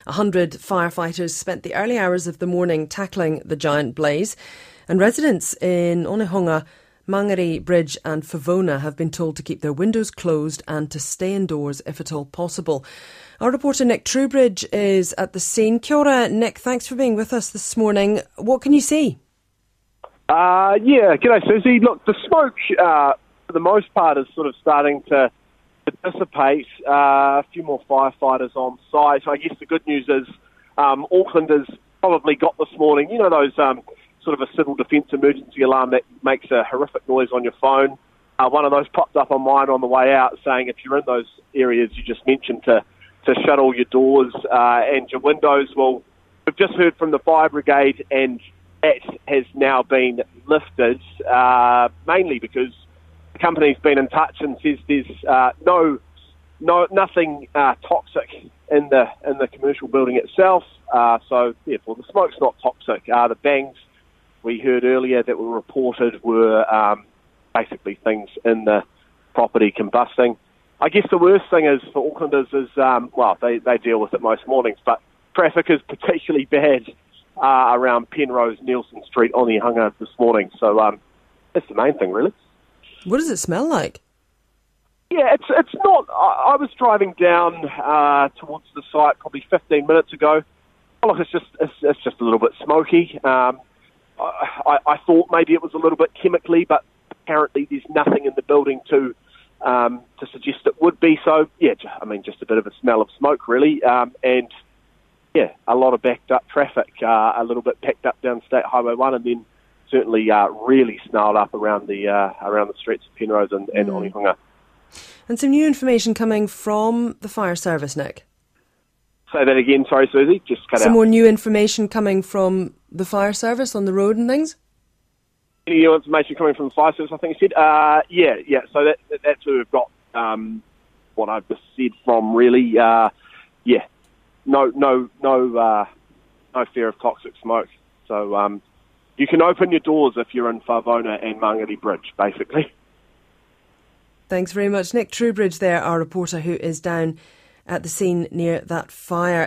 100 firefighters spent the early hours of the morning tackling the giant blaze, and residents in Onehunga, Mangere Bridge and Favona have been told to keep their windows closed and to stay indoors if at all possible. Our reporter Nick Truebridge is at the scene. Kia ora, Nick, thanks for being with us this morning. What can you see? G'day Susie. Look, the smoke for the most part is sort of starting to dissipate. A few more firefighters on site. I guess the good news is Auckland has probably got this morning, you know, those sort of a civil defence emergency alarm that makes a horrific noise on your phone. One of those popped up on mine on the way out saying if you're in those areas you just mentioned to shut all your doors and your windows. Well, we've just heard from the fire brigade and that has now been lifted, mainly because the company's been in touch and says there's nothing toxic in the commercial building itself. So therefore the smoke's not toxic. The bangs we heard earlier that were reported were basically things in the property combusting. I guess the worst thing is for Aucklanders is they deal with it most mornings, but traffic is particularly bad around Penrose, Nelson Street, Onehunga this morning. So that's the main thing, really. What does it smell like? Yeah, it's not. I was driving down towards the site probably 15 minutes ago. Oh, look, it's just a little bit smoky. I thought maybe it was a little bit chemically, but apparently there's nothing in the building to suggest it would be. So yeah, I mean, just a bit of a smell of smoke, really, and yeah, a lot of backed up traffic, a little bit packed up down State Highway 1, and then certainly really snarled up around the streets of Penrose and Onehunga. And some new information coming from the fire service, Nick. Say that again, sorry, Susie, just cut out. Some more new information coming from the fire service on the road and things? Any new information coming from the fire service, I think you said? Yeah. So that's who we've got what I've just said from, really. No fear of toxic smoke. So you can open your doors if you're in Favona and Mangere Bridge, basically. Thanks very much. Nick Truebridge there, our reporter who is down at the scene near that fire.